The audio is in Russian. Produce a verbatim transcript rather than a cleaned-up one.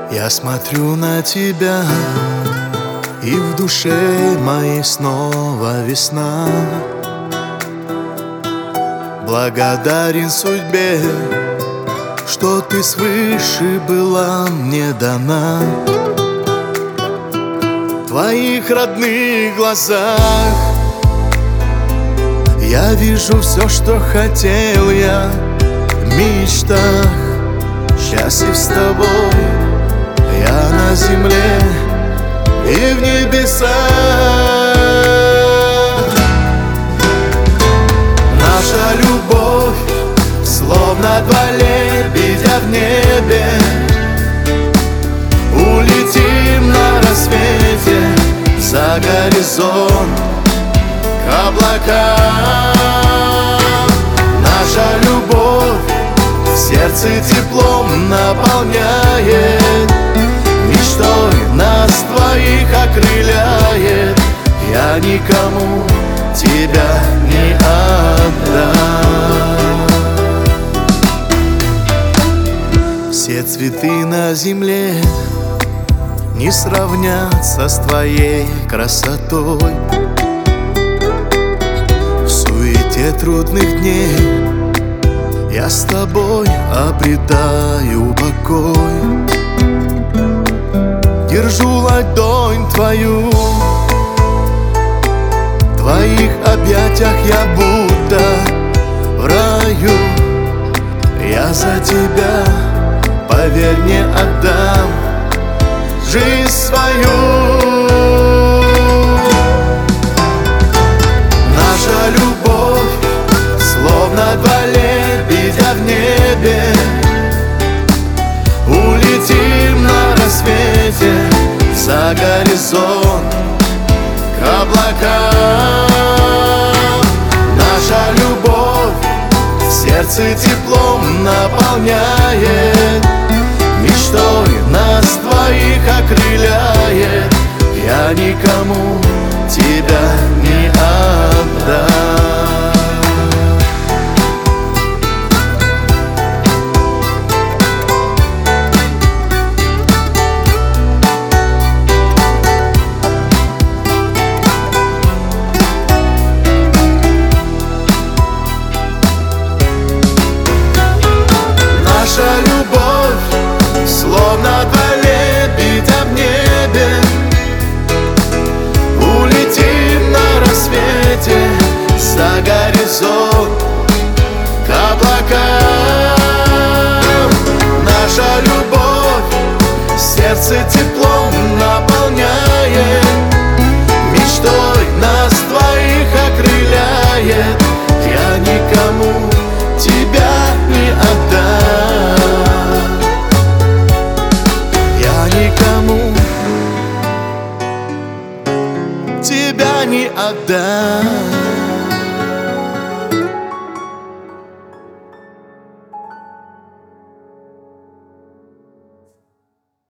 Я смотрю на тебя, и в душе моей снова весна. Благодарен судьбе, что ты свыше была мне дана. В твоих родных глазах я вижу все, что хотел я в мечтах. Счастлив с тобой я на земле и в небесах. Наша любовь словно два лебедя в небе. Улетим на рассвете за горизонт к облакам. Наша любовь в сердце теплом наполняет, мечтой нас двоих окрыляет. Я никому тебя не отдам. Все цветы на земле не сравнятся с твоей красотой. В суете трудных дней я с тобой обретаю покой. Держу ладонь твою, в твоих объятиях я будто в раю. Я за тебя, поверь, не отдам жизнь свою. Наша любовь словно два лебедя в небе. Улетим на рассвете за горизонт к облакам. Наша любовь в сердце теплом наполняет, мечтой нас двоих окрыляет. Я никому тебя не отдам. Наша любовь словно два лебедя в небе. Улетим на рассвете за горизонт к облакам. Наша любовь сердце теплом наполняет, мечтой нас двоих окрыляет. Я никому тебя не отдам. Я никому тебя не отдам.